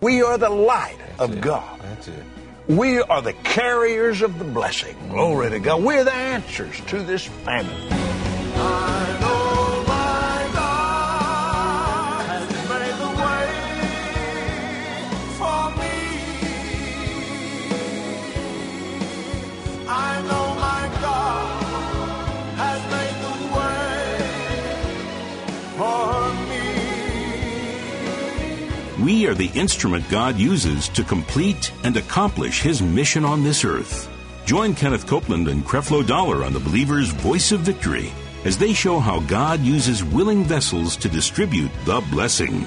We are the light of God. That's it. We are the carriers of the blessing. Glory to God. We're the answers to this famine. I know my God has made the way for me. I know my God has made the way for me. We are the instrument God uses to complete and accomplish His mission on this earth. Join Kenneth Copeland and Creflo Dollar on the Believer's Voice of Victory as they show how God uses willing vessels to distribute the blessing.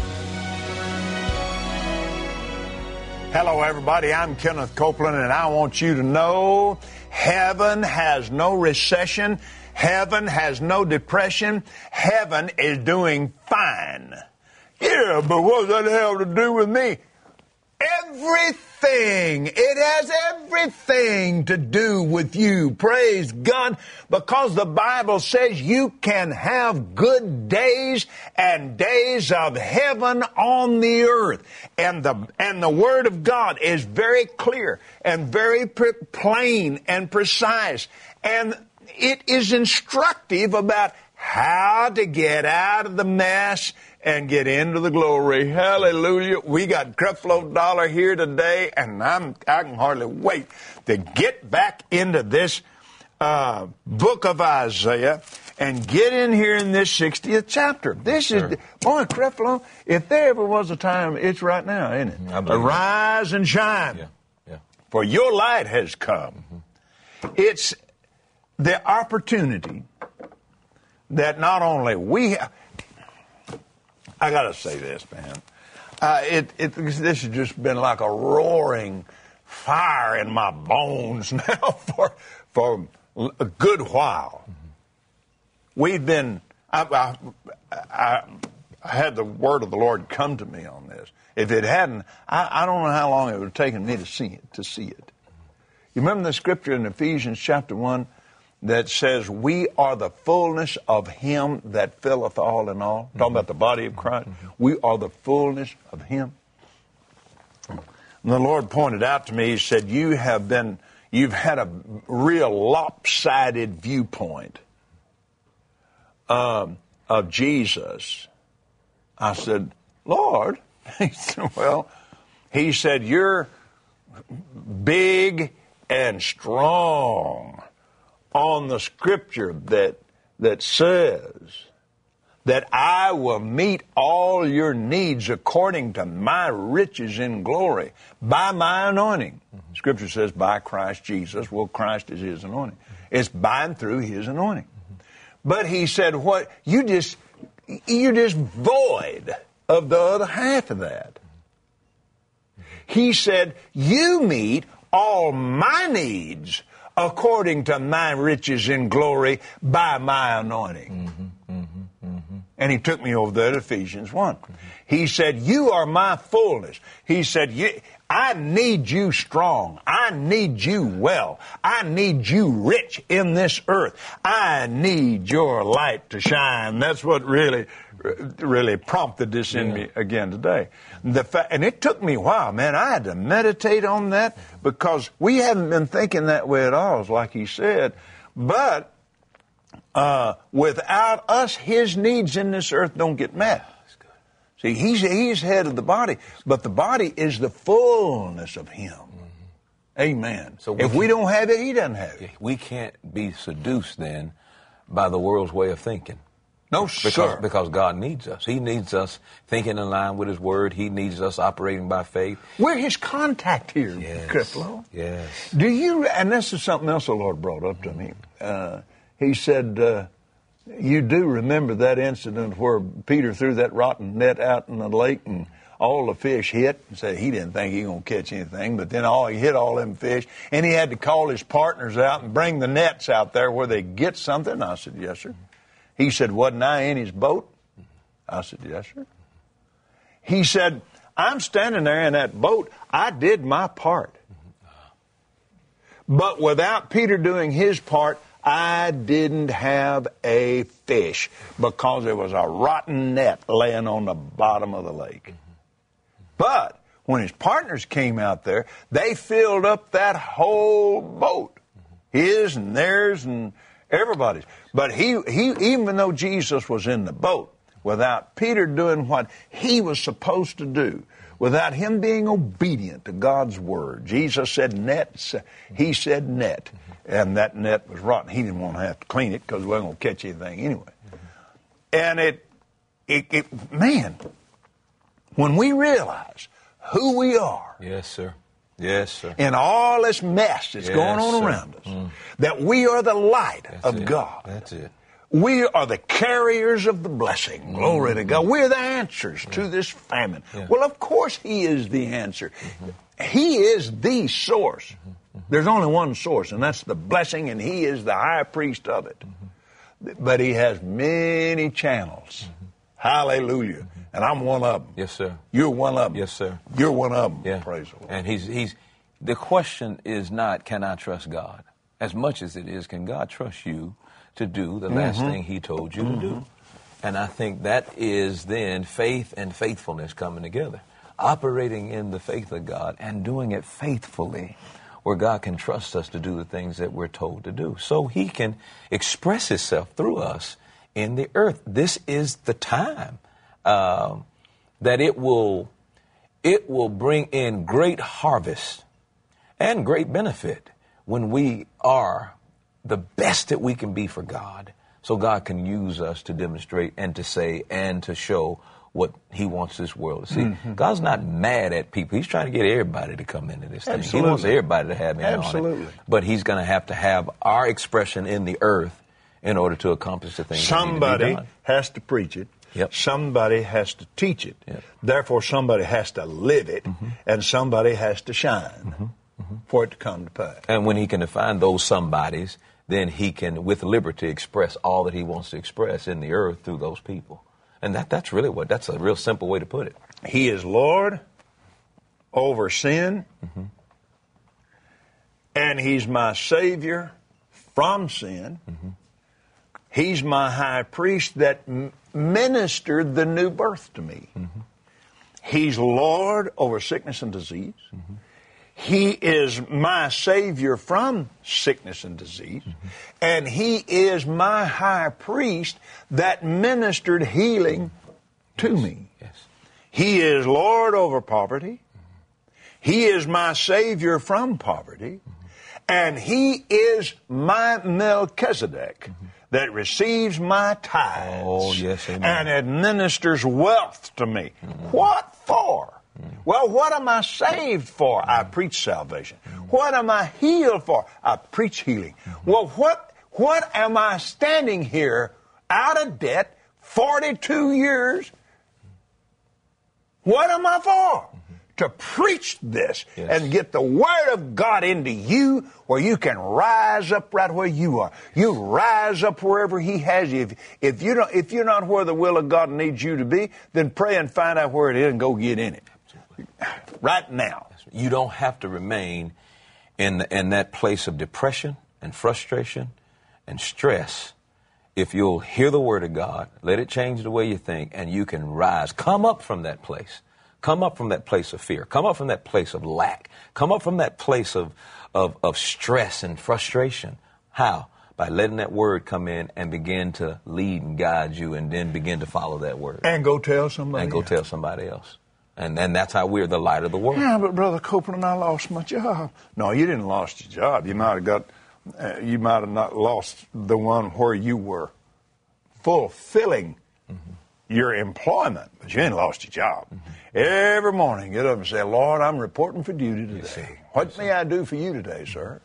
Hello, everybody. I'm Kenneth Copeland, and I want you to know heaven has no recession. Heaven has no depression. Heaven is doing fine. Yeah, but what does that have to do with me? Everything. It has everything to do with you. Praise God. Because the Bible says you can have good days and days of heaven on the earth. And the Word of God is very clear and very plain and precise. And it is instructive about how to get out of the mess and get into the glory. Hallelujah. We got Creflo Dollar here today, and I can hardly wait to get back into this book of Isaiah and get in here in this 60th chapter. This is, boy, Creflo, if there ever was a time, it's right now, isn't it? Arise and shine, for your light has come. It's the opportunity that not only we have. I got to say this, man. This has just been like a roaring fire in my bones now for a good while. We've been. I had the word of the Lord come to me on this. If it hadn't, I don't know how long it would have taken me to see it. You remember the scripture in Ephesians chapter 1 that says, we are the fullness of Him that filleth all in all. Talking about the body of Christ. We are the fullness of Him. And the Lord pointed out to me, He said, you've had a real lopsided viewpoint of Jesus. I said, Lord? He said, well, He said, you're big and strong on the scripture that says that I will meet all your needs according to my riches in glory by my anointing. Scripture says by Christ Jesus. Well, Christ is His anointing. It's by and through His anointing. But He said, what you're just void of the other half of that. He said, you meet all my needs according to my riches in glory by my anointing. And He took me over there to Ephesians 1. He said, you are my fullness. He said, I need you strong. I need you well. I need you rich in this earth. I need your light to shine. That's what really prompted this in me again today. And it took me a while, man. I had to meditate on that because we haven't been thinking that way at all, like he said. But without us, His needs in this earth don't get met. See, he's head of the body, but the body is the fullness of Him. Amen. So if we don't have it, He doesn't have it. We can't be seduced then by the world's way of thinking. No, sir. Because God needs us. He needs us thinking in line with His Word. He needs us operating by faith. We're His contact here, Creflo. Yes. Do you, and this is something else the Lord brought up to me. He said, you do remember that incident where Peter threw that rotten net out in the lake and all the fish hit and said he didn't think he was going to catch anything, but then he hit all them fish, and he had to call his partners out and bring the nets out there where they get something. I said, yes, sir. He said, wasn't I in his boat? I said, yes, sir. He said, I'm standing there in that boat. I did my part. But without Peter doing his part, I didn't have a fish because there was a rotten net laying on the bottom of the lake. But When his partners came out there, they filled up that whole boat. His and theirs and everybody's. But he even though Jesus was in the boat, without Peter doing what he was supposed to do, without him being obedient to God's word, Jesus said net, he said net, and that net was rotten. He didn't want to have to clean it because we weren't going to catch anything anyway. And man, when we realize who we are, yes, sir. Yes, sir. in all this mess that's going on around us, that we are the light of God. That's it. We are the carriers of the blessing. Glory to God. We're the answers to this famine. Yeah. Well, of course He is the answer. He is the source. There's only one source, and that's the blessing, and He is the high priest of it. But He has many channels. Hallelujah. And I'm one of them. Yes, sir. You're one of them. Yes, sir. You're one of them. Yeah. Praise the Lord. And he's the question is not, can I trust God? As much as it is, can God trust you to do the last thing He told you to do? And I think that is then faith and faithfulness coming together. Operating in the faith of God and doing it faithfully, where God can trust us to do the things that we're told to do. So He can express Himself through us in the earth. This is the time that it will bring in great harvest and great benefit when we are the best that we can be for God, so God can use us to demonstrate and to say and to show what He wants this world to see. God's not mad at people. He's trying to get everybody to come into this thing. He wants everybody to have in on it. But He's going to have our expression in the earth in order to accomplish the things Somebody that need to be done. has to preach it. Yep. Somebody has to teach it. Yep. Therefore, somebody has to live it, and somebody has to shine for it to come to pass. And when He can define those somebodies, then He can, with liberty, express all that He wants to express in the earth through those people. And that's really that's a real simple way to put it. He is Lord over sin, and He's my Savior from sin. He's my high priest that ministered the new birth to me. He's Lord over sickness and disease. He is my Savior from sickness and disease. And He is my high priest that ministered healing to me. Yes. He is Lord over poverty. He is my Savior from poverty. And He is my Melchizedek that receives my tithes. Oh, yes, amen. And administers wealth to me. What for? Well, what am I saved for? I preach salvation. What am I healed for? I preach healing. Well, what am I standing here out of debt 42 years? What am I for? To preach this and get the Word of God into you where you can rise up right where you are. You rise up wherever He has you. If you're not where the will of God needs you to be, then pray and find out where it is and go get in it. Right now. You don't have to remain in that place of depression and frustration and stress. If you'll hear the Word of God, let it change the way you think, and you can rise. Come up from that place. Come up from that place of fear. Come up from that place of lack. Come up from that place of stress and frustration. How? By letting that Word come in and begin to lead and guide you, and then begin to follow that Word. And go tell somebody And go else. tell somebody else. And that's how we're the light of the world. Yeah, but Brother Copeland, I lost my job. No, you didn't lost your job. You might have not lost the one where you were fulfilling your employment, but you ain't lost your job. Every morning, get up and say, Lord, I'm reporting for duty today. What may I do for you today, sir?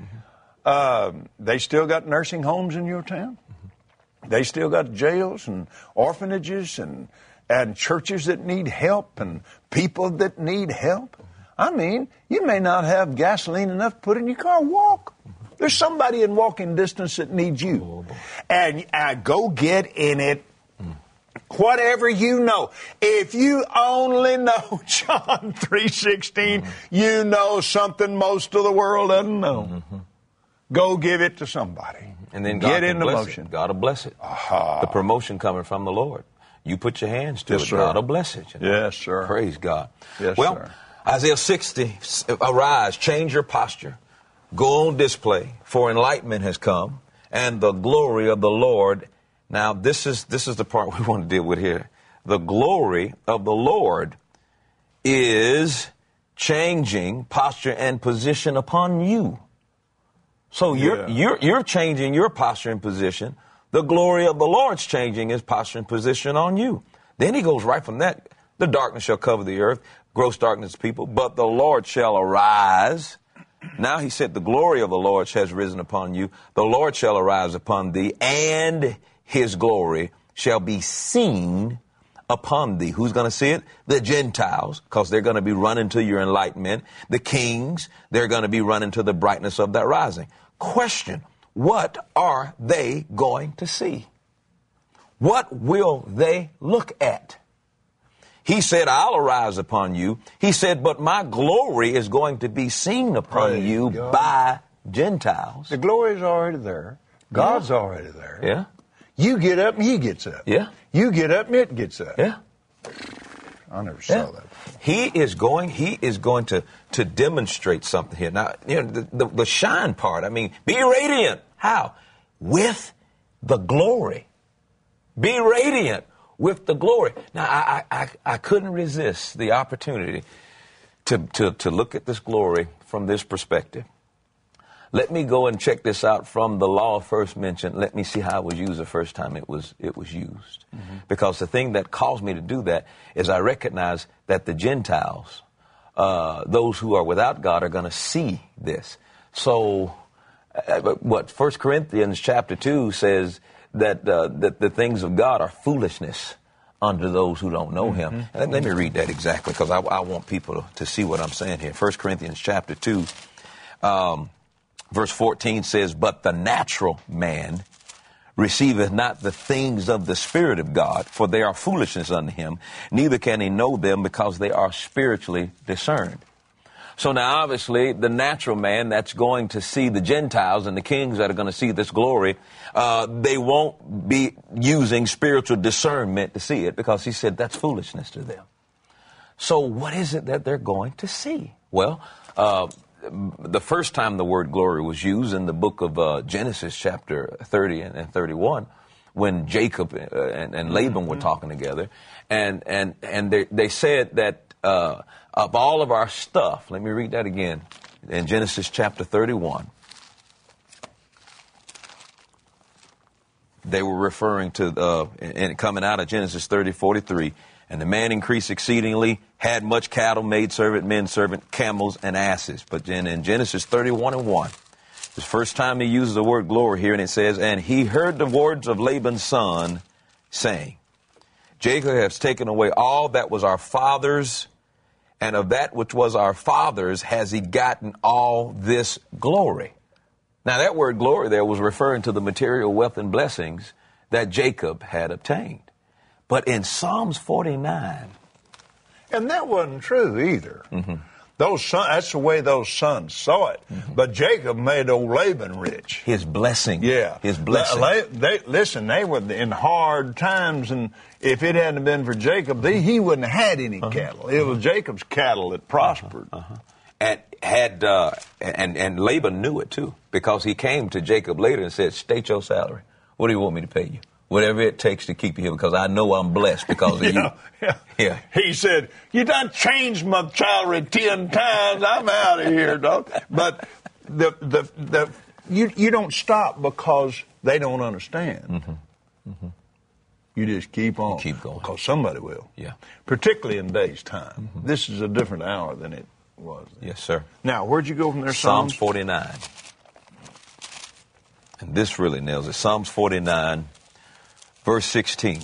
They still got nursing homes in your town? They still got jails and orphanages and churches that need help and people that need help. I mean, you may not have gasoline enough to put in your car. Walk. There's somebody in walking distance that needs you. And go get in it. Whatever you know. If you only know John 3:16, you know something most of the world doesn't know. Go give it to somebody. And then God get can into bless motion. it. God will bless it. The promotion coming from the Lord. You put your hands to Yes, it, sir. God will bless it. Yes, sir. Praise God. Yes, well, sir. Isaiah 60, arise, change your posture, go on display, for enlightenment has come, and the glory of the Lord. Now, this is the part we want to deal with here. The glory of the Lord is changing posture and position upon you. So you're changing your posture and position. The glory of the Lord's changing his posture and position on you. Then he goes right from that. The darkness shall cover the earth, gross darkness people, but the Lord shall arise. Now he said, the glory of the Lord has risen upon you. The Lord shall arise upon thee, and his glory shall be seen upon thee. Who's going to see it? The Gentiles, because they're going to be running to your enlightenment. The kings, they're going to be running to the brightness of that rising. Question, what are they going to see? What will they look at? He said, I'll arise upon you. He said, but my glory is going to be seen upon you by Gentiles. The glory is already there. God's already there. Yeah. You get up and he gets up. Yeah. You get up and it gets up. Yeah. I never saw that before. He is going to demonstrate something here. Now, the shine part, be radiant. How? With the glory. Be radiant with the glory. Now, I couldn't resist the opportunity to look at this glory from this perspective. Let me go and check this out from the law first mentioned. Let me see how it was used the first time it was used. Mm-hmm. Because the thing that caused me to do that is I recognize that the Gentiles, those who are without God, are going to see this. So, what 1 Corinthians chapter 2 says that the things of God are foolishness unto those who don't know him. And let me read that exactly, because I want people to see what I'm saying here. 1 Corinthians chapter 2, verse 14 says, but the natural man receiveth not the things of the Spirit of God, for they are foolishness unto him, neither can he know them, because they are spiritually discerned. So now, obviously, the natural man that's going to see the Gentiles and the kings that are going to see this glory, they won't be using spiritual discernment to see it, because he said that's foolishness to them. So what is it that they're going to see? Well, the first time the word glory was used in the book of Genesis chapter 30 and 31, when Jacob and Laban were talking together, and they said that of all of our stuff, let me read that again, in Genesis chapter 31, they were referring to, and coming out of Genesis 30:43, and the man increased exceedingly, had much cattle, maidservant, menservant, camels, and asses. But then in Genesis 31:1, the first time he uses the word glory here, and it says, and he heard the words of Laban's son, saying, Jacob has taken away all that was our father's, and of that which was our father's has he gotten all this glory. Now that word glory there was referring to the material wealth and blessings that Jacob had obtained. But in Psalms 49... And that wasn't true either. Mm-hmm. That's the way those sons saw it. Mm-hmm. But Jacob made old Laban rich. His blessing. Yeah. His blessing. They were in hard times, and if it hadn't been for Jacob, he wouldn't have had any cattle. It was Jacob's cattle that prospered. And Laban knew it too, because he came to Jacob later and said, state your salary. What do you want me to pay you? Whatever it takes to keep you here, because I know I'm blessed because of you. Yeah. He said, you done changed my salary 10 times. I'm out of here, dog. But you don't stop because they don't understand. Mm-hmm. Mm-hmm. You just keep on. Keep going. Because somebody will. Yeah. Particularly in today's time. Mm-hmm. This is a different hour than it was then. Yes, sir. Now, where'd you go from there, Psalms 49. And this really nails it. Psalms 49. Verse 16,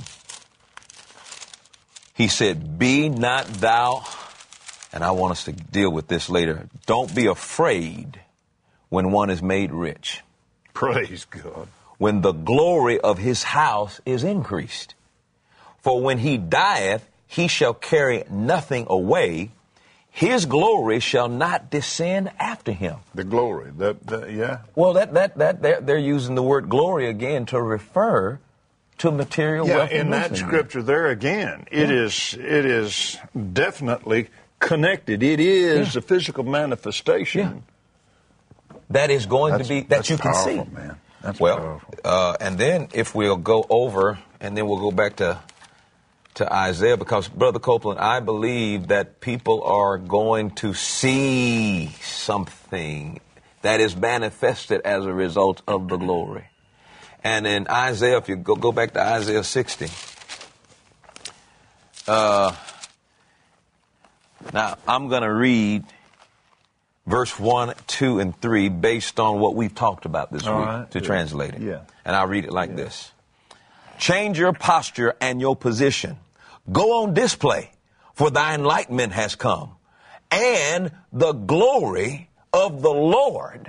he said, be not thou, and I want us to deal with this later, don't be afraid when one is made rich. Praise God. When the glory of his house is increased. For when he dieth, he shall carry nothing away. His glory shall not descend after him. The glory, yeah. Well, they're using the word glory again to refer to material wealth. In that scripture there again, it is definitely connected. It is a physical manifestation. Yeah. That is going to be, that you can powerful, see. Man. That's well, and then if we'll go over, and then we'll go back to Isaiah, because, Brother Copeland, I believe that people are going to see something that is manifested as a result of the glory. And in Isaiah, if you go back to Isaiah 60, now I'm going to read verse 1, 2, and 3 based on what we've talked about this week to translate it. Yeah. And I'll read it like this. Change your posture and your position. Go on display, for thy enlightenment has come, and the glory of the Lord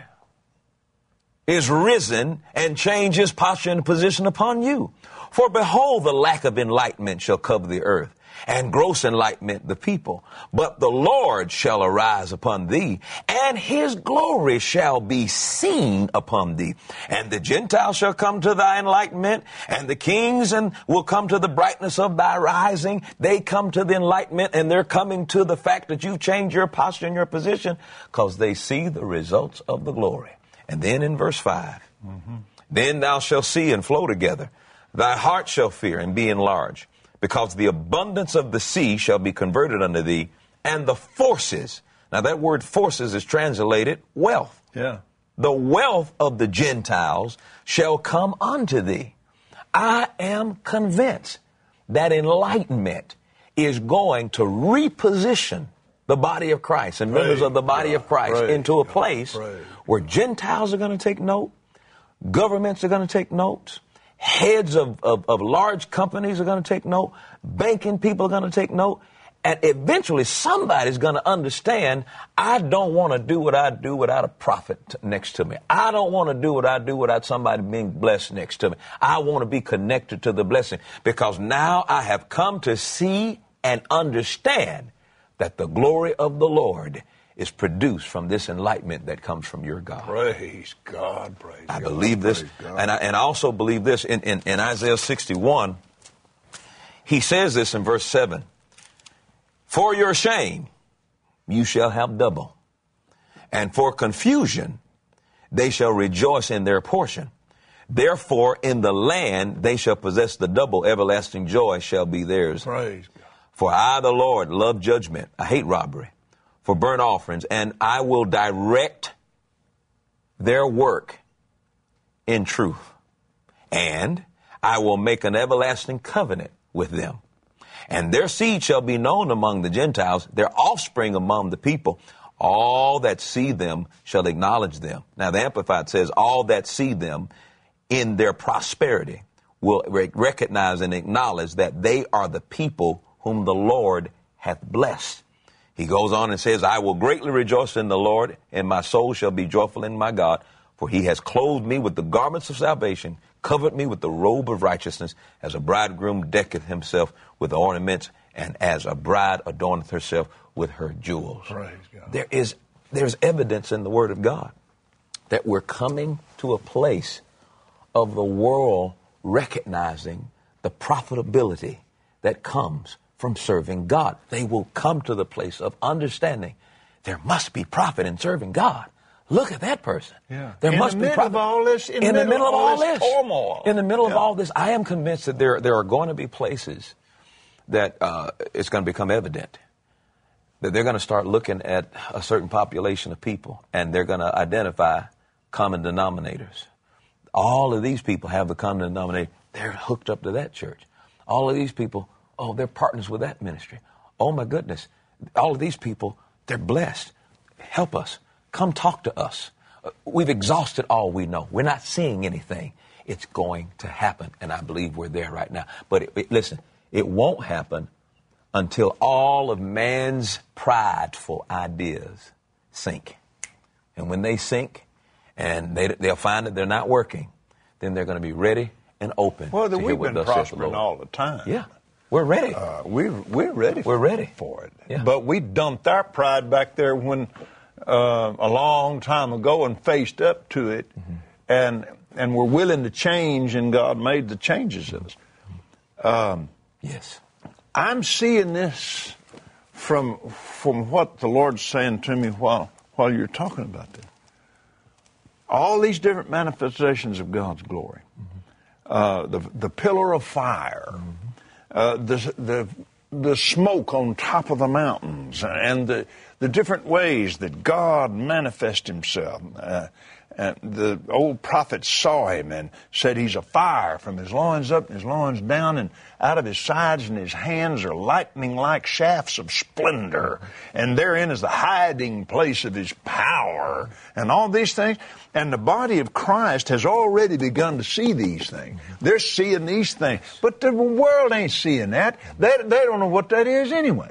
is risen, and change his posture and position upon you. For behold, the lack of enlightenment shall cover the earth, and gross enlightenment the people. But the Lord shall arise upon thee, and his glory shall be seen upon thee. And the Gentiles shall come to thy enlightenment, and the kings will come to the brightness of thy rising. They come to the enlightenment, and they're coming to the fact that you've changed your posture and your position, because they see the results of the glory. And then in verse 5, then thou shalt see and flow together. Thy heart shall fear and be enlarged, because the abundance of the sea shall be converted unto thee, and the forces. Now that word forces is translated wealth. Yeah. The wealth of the Gentiles shall come unto thee. I am convinced that enlightenment is going to reposition the body of Christ and members of the body of Christ into a place where Gentiles are going to take note, governments are going to take notes, heads of large companies are going to take note, banking people are going to take note, and eventually somebody's going to understand, I don't want to do what I do without a prophet next to me. I don't want to do what I do without somebody being blessed next to me. I want to be connected to the blessing, because now I have come to see and understand that the glory of the Lord is produced from this enlightenment that comes from your God. Praise God, praise God. I believe this, and I also believe this in Isaiah 61. He says this in verse 7. For your shame, you shall have double, and for confusion, they shall rejoice in their portion. Therefore, in the land, they shall possess the double. Everlasting joy shall be theirs. Praise God. For I, the Lord, love judgment. I hate robbery. For burnt offerings, and I will direct their work in truth. And I will make an everlasting covenant with them. And their seed shall be known among the Gentiles, their offspring among the people. All that see them shall acknowledge them. Now the Amplified says, all that see them in their prosperity will recognize and acknowledge that they are the people whom the Lord hath blessed. He goes on and says, I will greatly rejoice in the Lord, and my soul shall be joyful in my God, for he has clothed me with the garments of salvation, covered me with the robe of righteousness, as a bridegroom decketh himself with ornaments, and as a bride adorneth herself with her jewels. Praise God. There's evidence in the Word of God that we're coming to a place of the world recognizing the profitability that comes from serving God. They will come to the place of understanding there must be profit in serving God. Look at that person. Yeah. There must be profit. In the middle of all this turmoil. In the middle of all this, I am convinced that there are going to be places that it's going to become evident that they're going to start looking at a certain population of people, and they're going to identify common denominators. All of these people have the common denominator. They're hooked up to that church. All of these people, they're partners with that ministry. Oh, my goodness. All of these people, they're blessed. Help us. Come talk to us. We've exhausted all we know. We're not seeing anything. It's going to happen, and I believe we're there right now. But listen, it won't happen until all of man's prideful ideas sink. And when they sink, and they'll find that they're not working, then they're going to be ready and open to hear we've what been thus saith the prospering Lord. all the time. Yeah, we're ready. We're ready. We're ready for it. Yeah. But we dumped our pride back there when a long time ago and faced up to it, and we're willing to change, and God made the changes of us. Yes. I'm seeing this from what the Lord's saying to me while you're talking about this. All these different manifestations of God's glory. The pillar of fire, the smoke on top of the mountains, and the different ways that God manifests himself. And the old prophet saw him and said he's a fire from his loins up and his loins down, and out of his sides and his hands are lightning like shafts of splendor, and therein is the hiding place of his power, and all these things. And the body of Christ has already begun to see these things. They're seeing these things, but the world ain't seeing that. They don't know what that is anyway.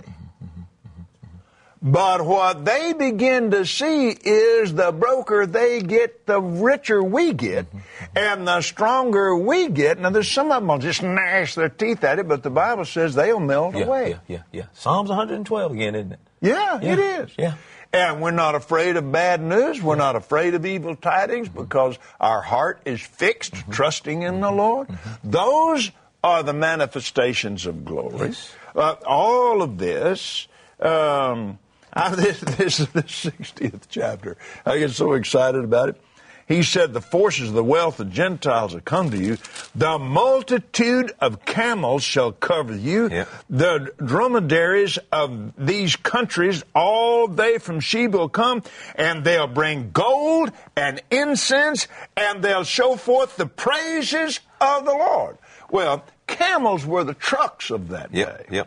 But what they begin to see is the broker they get, the richer we get, and the stronger we get. Now, there's some of them will just gnash their teeth at it, but the Bible says they'll melt away. Yeah. Psalms 112 again, isn't it? Yeah, it is. Yeah. And we're not afraid of bad news. We're not afraid of evil tidings because our heart is fixed, trusting in the Lord. Those are the manifestations of glory. Yes. All of this... This is the 60th chapter. I get so excited about it. He said, the forces of the wealth of Gentiles have come to you. The multitude of camels shall cover you. Yeah. The dromedaries of these countries, all they from Sheba will come, and they'll bring gold and incense, and they'll show forth the praises of the Lord. Well, camels were the trucks of that day. Yep.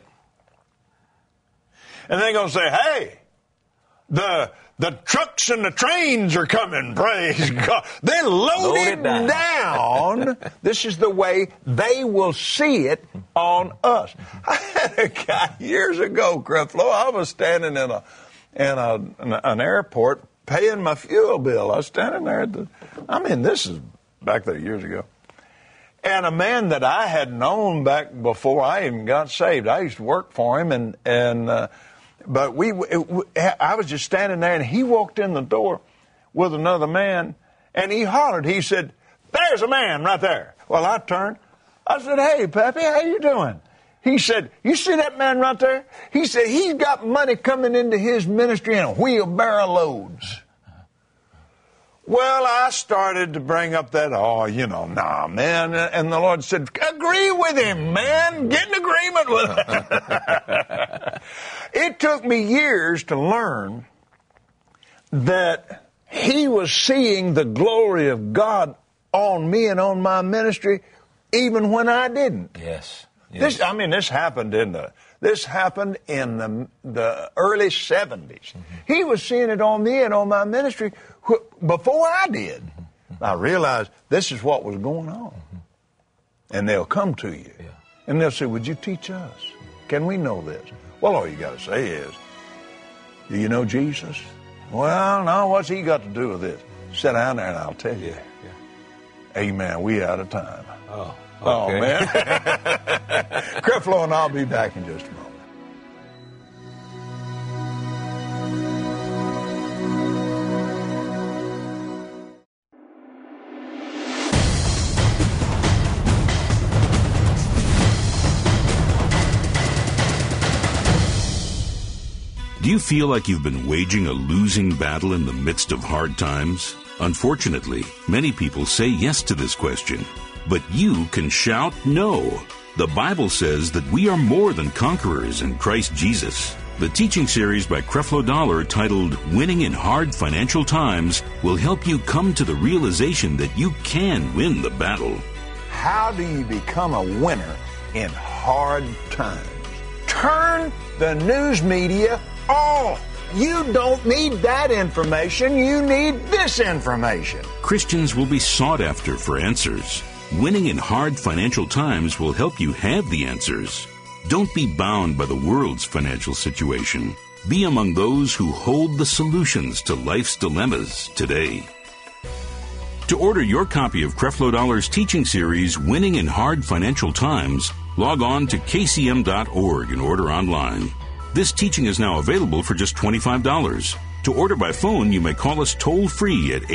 And they're going to say, hey, the trucks and the trains are coming, praise God. They're loaded down. This is the way they will see it on us. I had a guy years ago, Creflo, I was standing in an airport paying my fuel bill. I was standing there this is back there years ago. And a man that I had known back before I even got saved, I used to work for him, but I was just standing there, and he walked in the door with another man, and he hollered. He said, "There's a man right there." Well, I turned. I said, "Hey, Pappy, how you doing?" He said, "You see that man right there?" He said, "He's got money coming into his ministry in wheelbarrow loads." Well, I started to bring up that, nah, man. And the Lord said, agree with him, man. Get in agreement with him. It took me years to learn that he was seeing the glory of God on me and on my ministry even when I didn't. Yes. This happened in the early 70s. He was seeing it on me and on my ministry before I did. I realized this is what was going on. And they'll come to you. Yeah. And they'll say, would you teach us? Can we know this? Well, all you got to say is, do you know Jesus? Well, no, what's he got to do with this? Sit down there and I'll tell you. Yeah. Amen. We out of time. Oh, okay. Oh, man. Creflo and I'll be back in just a moment. Do you feel like you've been waging a losing battle in the midst of hard times? Unfortunately, many people say yes to this question. But you can shout no. The Bible says that we are more than conquerors in Christ Jesus. The teaching series by Creflo Dollar titled Winning in Hard Financial Times will help you come to the realization that you can win the battle. How do you become a winner in hard times? Turn the news media off. You don't need that information. You need this information. Christians will be sought after for answers. Winning in hard financial times will help you have the answers. Don't be bound by the world's financial situation. Be among those who hold the solutions to life's dilemmas today. To order your copy of Creflo Dollar's teaching series, Winning in Hard Financial Times, log on to kcm.org and order online. This teaching is now available for just $25. To order by phone, you may call us toll-free at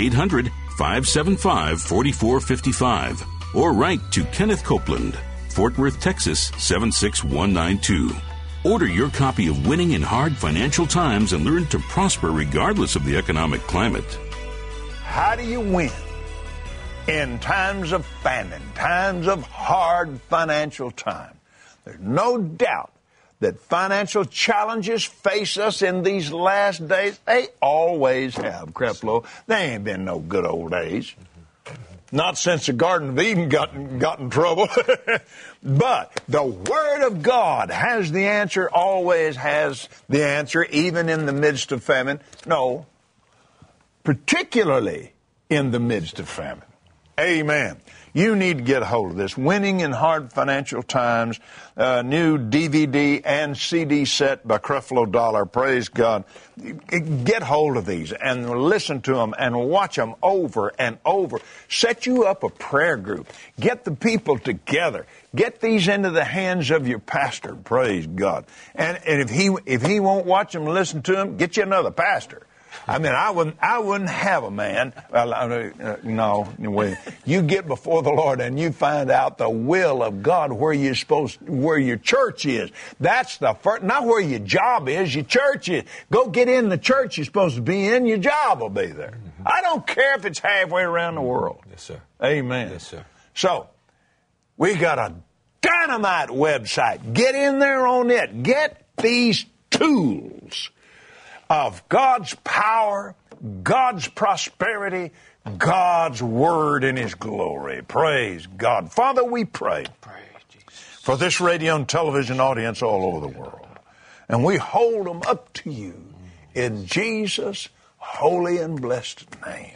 800-575-4455 or write to Kenneth Copeland, Fort Worth, Texas 76192. Order your copy of Winning in Hard Financial Times and learn to prosper regardless of the economic climate. How do you win in times of famine, times of hard financial time? There's no doubt that financial challenges face us in these last days. They always have, Creflo. They ain't been no good old days. Not since the Garden of Eden got in trouble. But the Word of God has the answer, always has the answer, even in the midst of famine. No, particularly in the midst of famine. Amen. You need to get a hold of this. Winning in Hard Financial Times, new DVD and CD set by Creflo Dollar. Praise God. Get hold of these and listen to them and watch them over and over. Set you up a prayer group. Get the people together. Get these into the hands of your pastor. Praise God. And if he won't watch them and listen to them, get you another pastor. I mean, I wouldn't have a man. No. You get before the Lord and you find out the will of God where your church is. That's the first, not where your job is. Your church is. Go get in the church you're supposed to be in. Your job will be there. Mm-hmm. I don't care if it's halfway around the world. Yes, sir. Amen. Yes, sir. So, we got a dynamite website. Get in there on it. Get these tools of God's power, God's prosperity, God's word in His glory. Praise God. Father, we pray for this radio and television audience all over the world. And we hold them up to you in Jesus' holy and blessed name.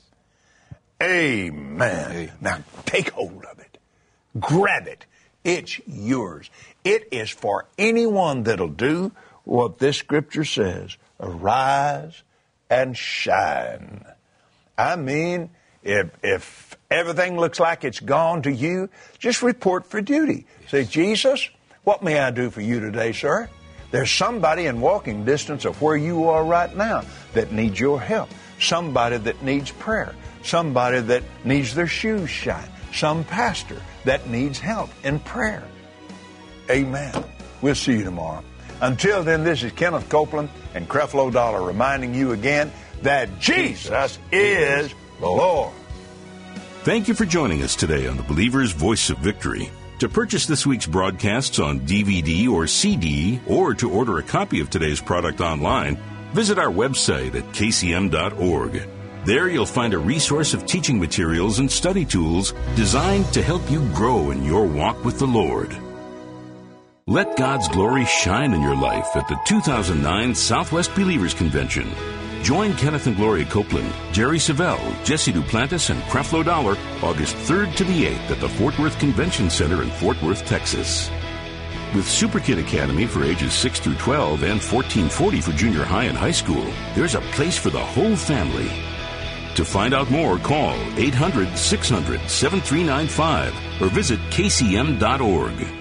Amen. Now take hold of it. Grab it. It's yours. It is for anyone that'll do what this scripture says. Arise and shine. I mean, if everything looks like it's gone to you, just report for duty. Say, Jesus, what may I do for you today, sir? There's somebody in walking distance of where you are right now that needs your help. Somebody that needs prayer. Somebody that needs their shoes shined. Some pastor that needs help in prayer. Amen. We'll see you tomorrow. Until then, this is Kenneth Copeland and Creflo Dollar reminding you again that Jesus is Lord. Thank you for joining us today on the Believer's Voice of Victory. To purchase this week's broadcasts on DVD or CD, or to order a copy of today's product online, visit our website at kcm.org. There you'll find a resource of teaching materials and study tools designed to help you grow in your walk with the Lord. Let God's glory shine in your life at the 2009 Southwest Believers Convention. Join Kenneth and Gloria Copeland, Jerry Savelle, Jesse Duplantis, and Creflo Dollar August 3rd to the 8th at the Fort Worth Convention Center in Fort Worth, Texas. With Super Kid Academy for ages 6 through 12 and 1440 for junior high and high school, there's a place for the whole family. To find out more, call 800-600-7395 or visit kcm.org.